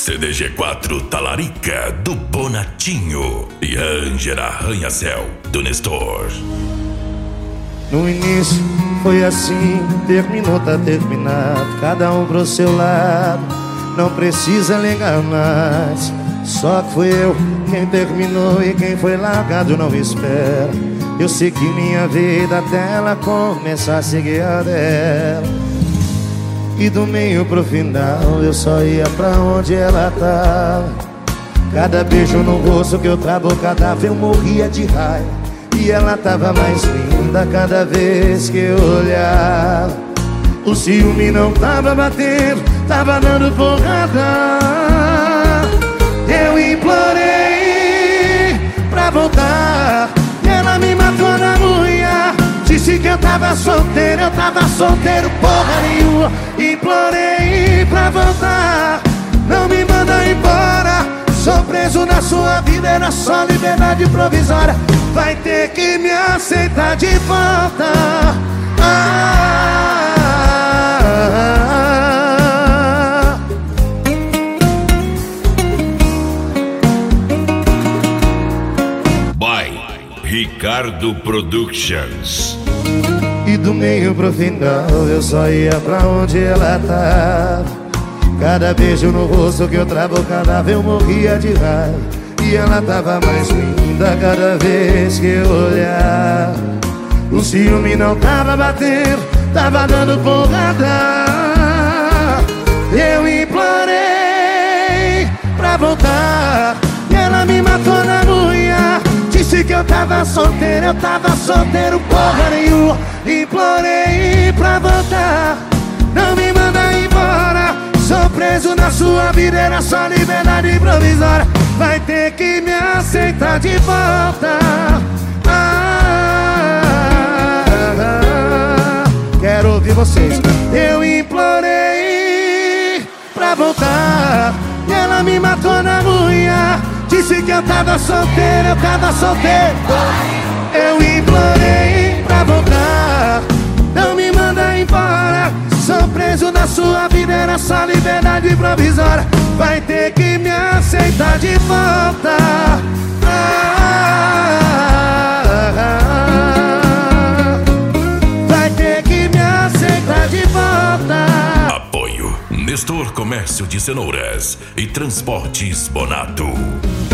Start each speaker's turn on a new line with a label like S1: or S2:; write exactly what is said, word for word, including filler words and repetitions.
S1: C D G quatro Talarica, do Bonatinho. E Ângela Arranha-Céu, do Nestor.
S2: No início foi assim, terminou, tá terminado. Cada um pro seu lado, não precisa ligar mais. Só que fui eu quem terminou e quem foi largado não espera. Eu segui minha vida até ela começar a seguir a dela. E do meio pro final eu só ia pra onde ela tava. Cada beijo no rosto que eu trabocava eu morria de raiva. E ela tava mais linda cada vez que eu olhava. O ciúme não tava batendo, tava dando porrada. Eu implorei pra voltar e ela me matou na unha. Disse que eu tava solteiro, eu tava solteiro porra nenhuma. Implorei pra voltar, não me manda embora. Sou preso na sua vida, era só liberdade provisória. Vai ter que me aceitar de volta. Ah,
S1: By Ricardo Productions.
S2: E do meio pro final eu só ia pra onde ela tava. Cada beijo no rosto que eu trabocava eu morria de raiva. E ela tava mais linda cada vez que eu olhava. O ciúme não tava batendo, tava dando porrada. Eu implorei pra voltar e ela me matou na unha. Disse que eu tava solteiro, eu tava solteiro porra nenhuma. Implorei pra voltar, não me manda embora. Sou preso na sua vida, era só liberdade provisória. Vai ter que me aceitar de volta. Ah, ah, quero ouvir vocês. Eu implorei pra voltar e ela me matou na unha. Disse que eu tava solteiro, eu tava solteiro. Eu implorei pra voltar, não me manda embora. Sou preso na sua vida, era só liberdade provisória. Vai ter que me aceitar de volta. Ah, ah, vai ter que me aceitar de volta.
S1: Apoio Nestor Comércio de Cenouras e Transportes Bonato.